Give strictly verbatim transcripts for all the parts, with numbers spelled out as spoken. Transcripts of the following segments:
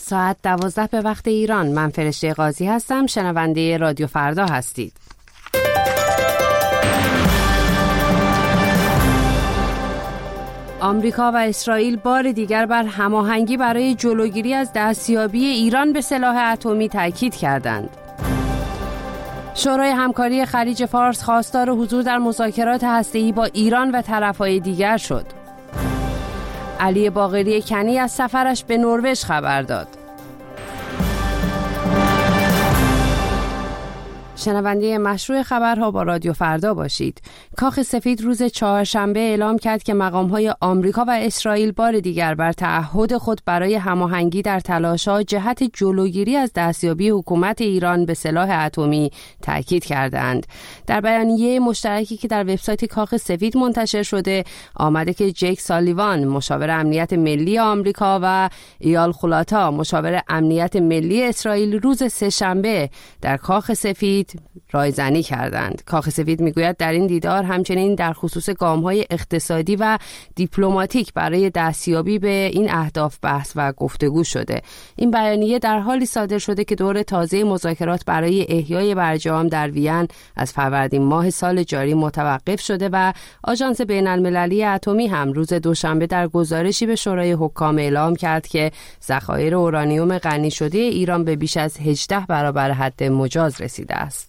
ساعت دوازده به وقت ایران. من فرشته قاضی هستم. شنونده رادیو فردا هستید. آمریکا و اسرائیل بار دیگر بر هماهنگی برای جلوگیری از دستیابی ایران به سلاح اتمی تاکید کردند. شورای همکاری خلیج فارس خواستار حضور در مذاکرات هسته‌ای با ایران و طرف‌های دیگر شد. علی باقری کنی از سفرش به نروژ خبر داد. شنونده مشروع خبرها با رادیو فردا باشید. کاخ سفید روز چهارشنبه اعلام کرد که مقام‌های آمریکا و اسرائیل بار دیگر بر تعهد خود برای هماهنگی در تلاش‌ها جهت جلوگیری از دستیابی حکومت ایران به سلاح اتمی تاکید کردند. در بیانیه مشترکی که در وبسایت کاخ سفید منتشر شده آمده که جیک سالیوان مشاور امنیت ملی آمریکا و ایال خولاتا مشاور امنیت ملی اسرائیل روز سه‌شنبه در کاخ سفید رایزنی کردند. کاخ سفید میگوید در این دیدار همچنین در خصوص گام‌های اقتصادی و دیپلماتیک برای دستیابی به این اهداف بحث و گفتگو شده. این بیانیه در حالی صادر شده که دور تازه مذاکرات برای احیای برجام در وین از فروردین ماه سال جاری متوقف شده و آژانس بین‌المللی اتمی هم روز دوشنبه در گزارشی به شورای حکام اعلام کرد که ذخایر اورانیوم غنی شده ایران به بیش از هجده برابر حد مجاز رسیده است.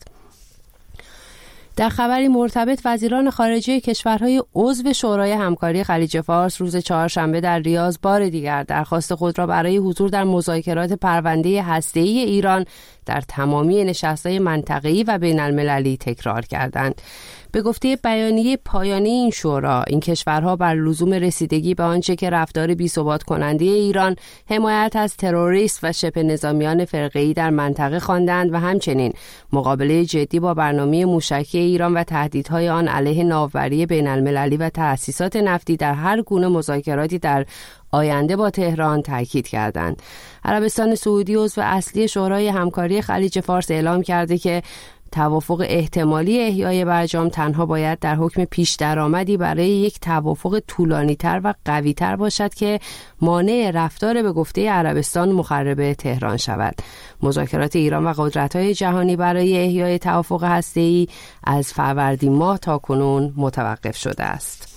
در خبری مرتبط وزیران خارجه کشورهای عضو شورای همکاری خلیج فارس روز چهارشنبه در ریاض بار دیگر درخواست خود را برای حضور در مذاکرات پرونده هسته‌ای ایران در تمامی نشست‌های منطقه‌ای و بین‌المللی تکرار کردند. به گفته بیانیه پایانی این شورا، این کشورها بر لزوم رسیدگی به آنچه که رفتار بی‌ثبات کننده ایران، حمایت از تروریست و شبه نظامیان فرقه‌ای در منطقه خواندند و همچنین مقابله جدی با برنامه موشکی ایران و تهدیدهای آن علیه ناوبری بین‌المللی و تأسیسات نفتی در هر گونه مذاکراتی در آینده با تهران تاکید کردند. عربستان سعودی عضو اصلی شورای همکاری خلیج فارس اعلام کرده که توافق احتمالی احیای برجام تنها باید در حکم پیش درآمدی برای یک توافق طولانی‌تر و قوی‌تر باشد که مانع رفتار به گفته عربستان مخرب تهران شود. مذاکرات ایران و قدرت‌های جهانی برای احیای توافق هسته‌ای از فروردین ماه تاکنون متوقف شده است.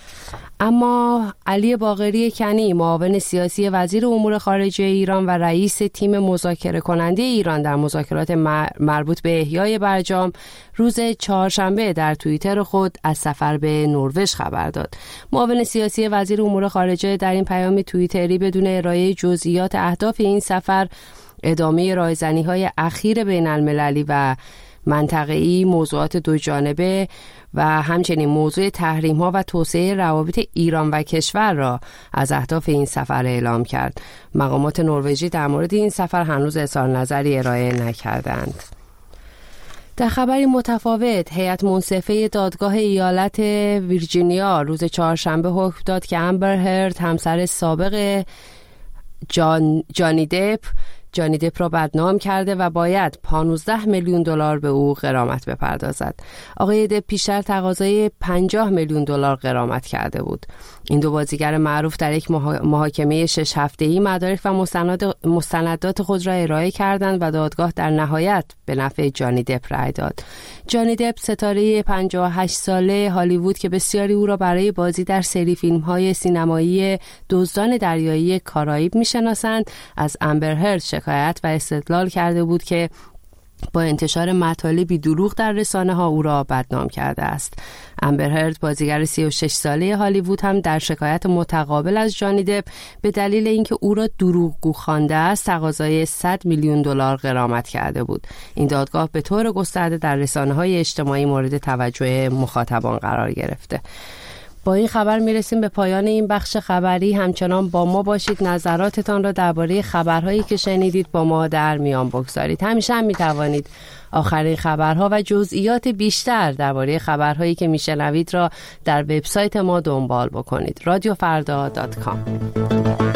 اما علی باقری کنی معاون سیاسی وزیر امور خارجه ایران و رئیس تیم مذاکره کننده ایران در مذاکرات مربوط به احیای برجام روز چهارشنبه در توییتر خود از سفر به نروژ خبر داد. معاون سیاسی وزیر امور خارجه در این پیام توییتری بدون ارائه جزئیات اهداف این سفر ادامه رایزنی‌های اخیر بین‌المللی و منطقه‌ای موضوعات دو جانبه و همچنین موضوع تحریم‌ها و توسعه روابط ایران و کشور را از اهداف این سفر اعلام کرد. مقامات نروژی در مورد این سفر هنوز اظهار نظری ارائه نکردند. در خبری متفاوت، هیئت منصفه دادگاه ایالت ویرجینیا روز چهارشنبه حکم داد که امبر هرد همسر سابق جان، جانی دپ جانی دپ را بدنام کرده و باید پانزده میلیون دلار به او غرامت بپردازد. آقای دپ پیشتر تقاضای پنجاه میلیون دلار غرامت کرده بود. این دو بازیگر معروف در یک محاکمه شش هفته‌ای مدارک و مستندات خود را ارائه کردند و دادگاه در نهایت به نفع جانی دپ رأی داد. جانی دپ ستاره پنجاه و هشت ساله هالیوود که بسیاری او را برای بازی در سری فیلم‌های سینمایی دزدان دریایی کارائیب می‌شناسند، از امبر هرد شکایت و استدلال کرده بود که با انتشار مطالبی دروغ در رسانه‌ها او را بدنام کرده است. امبر هرد بازیگر سی و شش ساله هالیوود هم در شکایت متقابل از جانی دپ به دلیل اینکه او را دروغگو خوانده است تقاضای صد میلیون دلار غرامت کرده بود. این دادگاه به طور گسترده در رسانه‌های اجتماعی مورد توجه مخاطبان قرار گرفته. با این خبر میرسیم به پایان این بخش خبری. همچنان با ما باشید. نظراتتان را درباره خبرهایی که شنیدید با ما در میان بگذارید. همیشه هم میتوانید آخرین خبرها و جزئیات بیشتر درباره خبرهایی که میشنوید را در وبسایت ما دنبال بکنید. رادیو فردا دات کام.